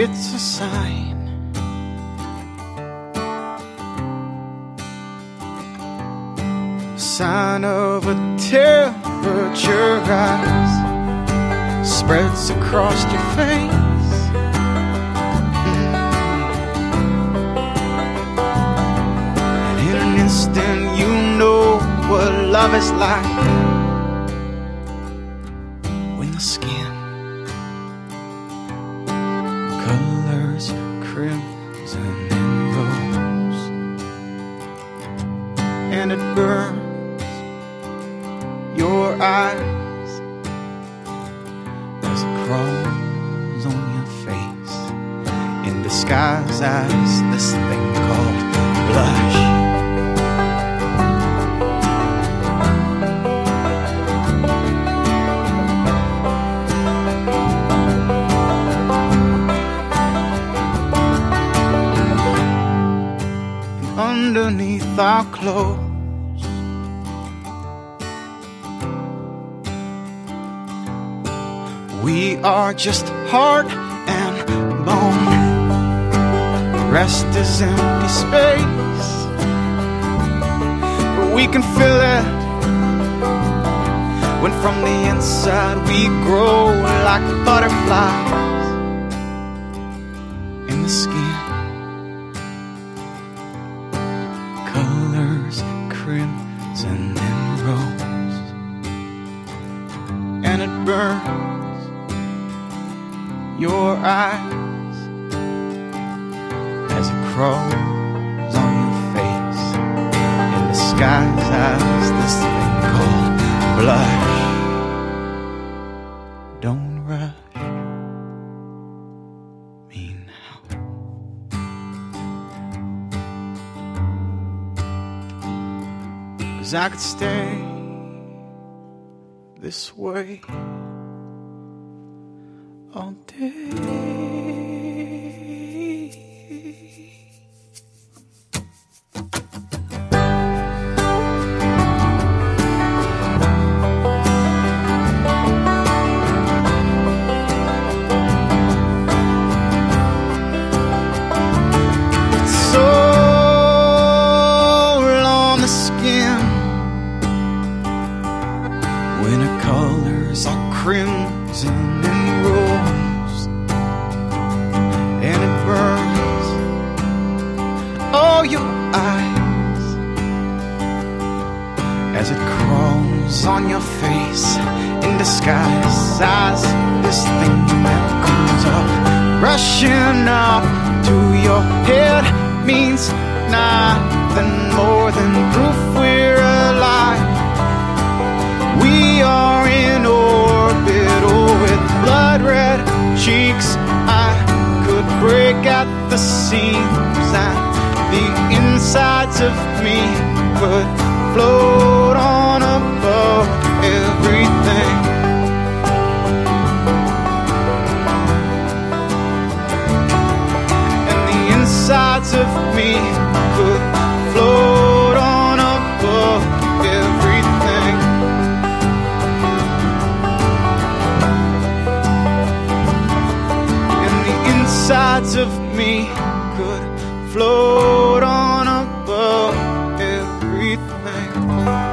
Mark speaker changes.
Speaker 1: it's a sign. Sign of a temperature rise spreads across your face. And in an instant you know what love is like. When the skin colors crimson and rose, and it burns your eyes as it crawls on your face in disguise as this thing called blush. And underneath our clothes, we are just heart and bone. The rest is empty space, but we can fill it when from the inside we grow like butterflies in the skin. Colors crimson and rose, and it burns your eyes as it crawls on your face in disguise as this thing called blush. Don't rush me now, 'cause I could stay this way all day. Soul on the skin when the colors are crimson and rose, and it burns all your eyes as it crawls on your face in disguise as this thing that comes up, rushing up to your head means nothing more than proof we're alive. We are in orbit, oh, with blood red cheeks. I could break at the seams, and the insides of me could float on above everything. And the insides of me could float on above everything. Sides of me could float on above everything.